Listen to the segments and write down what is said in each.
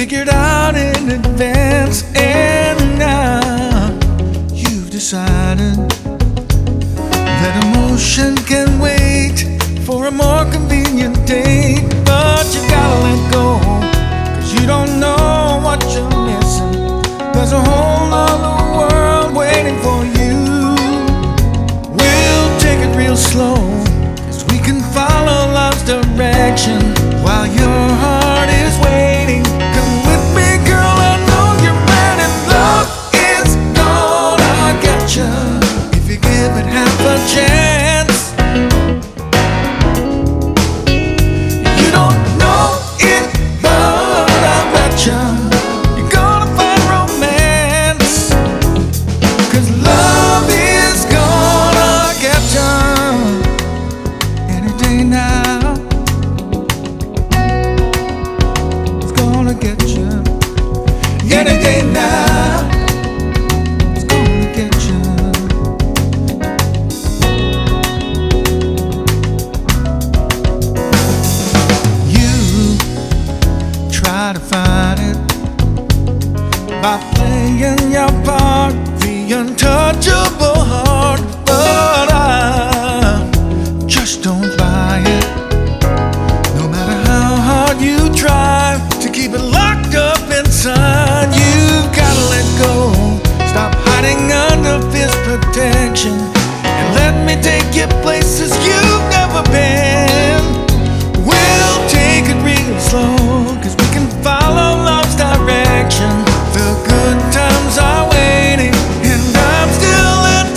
figured out in advance, and now you've decided that emotion can wait for a more convenient date. But you gotta let go, 'cause you don't know what you're missing. There's a whole other world waiting for you. We'll take it real slow, 'cause we can follow love's direction while your heart is waiting. Come with me, girl, I know you're ready. Love is gonna get you if you give it half a chance. You don't know it, but I bet you you're gonna find romance, 'cause love is gonna get you any day now. It's gonna get you any day now. It's gonna get you. You try to find it by playing your part, the untouchable heart, but I just don't buy it. No matter how hard you try to keep it locked up inside, you've gotta let go. Stop hiding under fist protection and let me take you places you've never been. We'll take it real slow, 'cause we can follow love's direction. The good times are waiting, and I'm still in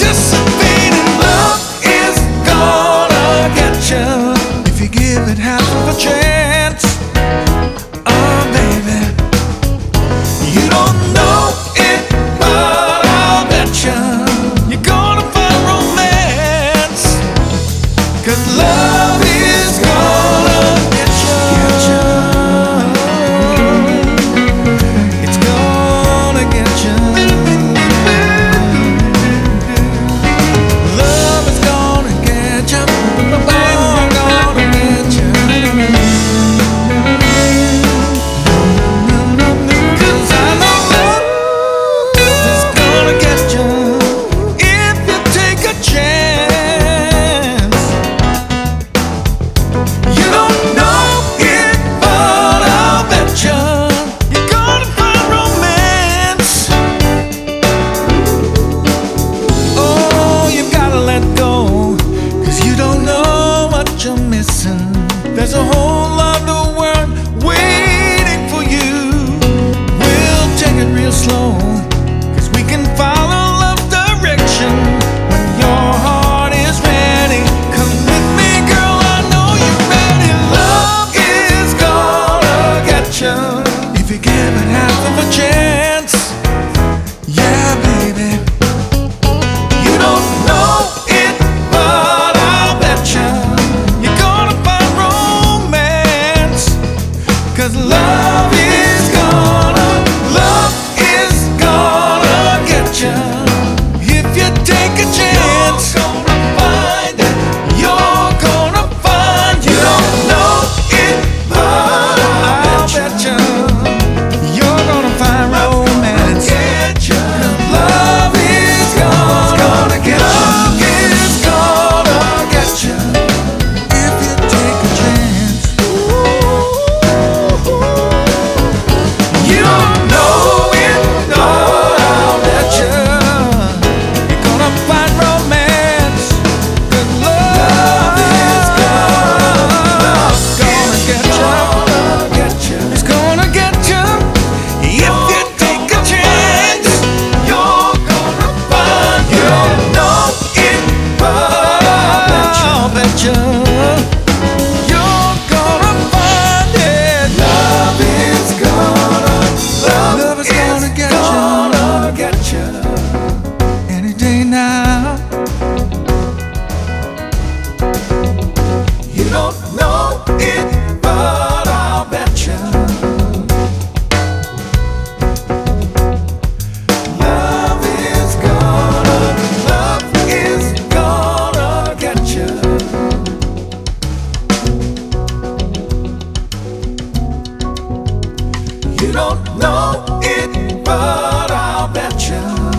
You don't know it, but I'll bet you